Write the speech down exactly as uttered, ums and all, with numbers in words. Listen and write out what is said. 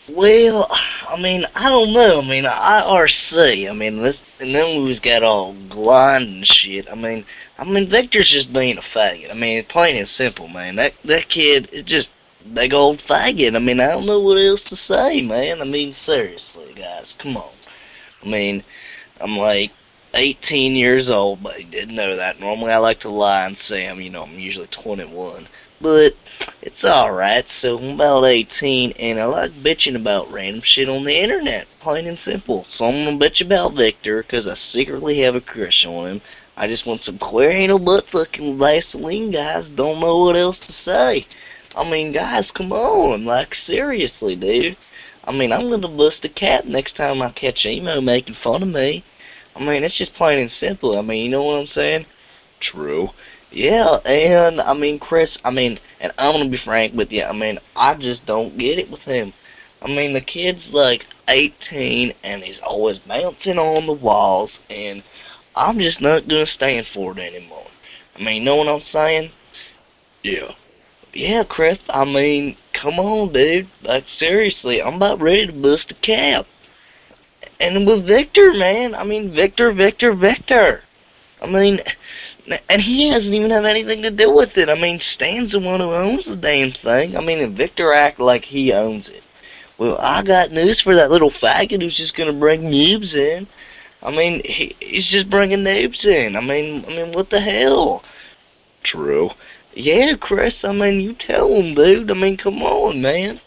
Well, I mean, I don't know. I mean, I R C. I mean, this and then we was got all blind and shit. I mean, I mean, Victor's just being a faggot. I mean, plain and simple, man. That that kid is just big old faggot. I mean, I don't know what else to say, man. I mean, seriously, guys, come on. I mean, I'm like eighteen years old, but he didn't know that. Normally, I like to lie and say I'm, you know, I'm usually twenty-one. But it's alright, so I'm about eighteen, and I like bitching about random shit on the internet, plain and simple. So I'm gonna bitch about Victor, because I secretly have a crush on him. I just want some queer anal butt fucking Vaseline, guys. Don't know what else to say. I mean, guys, come on. Like, seriously, dude. I mean, I'm gonna bust a cap next time I catch Emo making fun of me. I mean, it's just plain and simple. I mean, you know what I'm saying? True. Yeah, and I mean, Chris, I mean, and I'm gonna be frank with you, I mean, I just don't get it with him. I mean, the kid's like eighteen and he's always bouncing on the walls, and I'm just not gonna stand for it anymore. I mean, you know what I'm saying? Yeah. Yeah, Chris, I mean, come on, dude. Like, seriously, I'm about ready to bust a cap. And with Victor, man, I mean, Victor, Victor, Victor. I mean, and he doesn't even have anything to do with it. I mean, Stan's the one who owns the damn thing. I mean, and Victor act like he owns it. Well, I got news for that little faggot who's just gonna bring noobs in. I mean, he, he's just bringing noobs in. I mean, I mean, what the hell? True. Yeah, Chris. I mean, you tell him, dude. I mean, come on, man.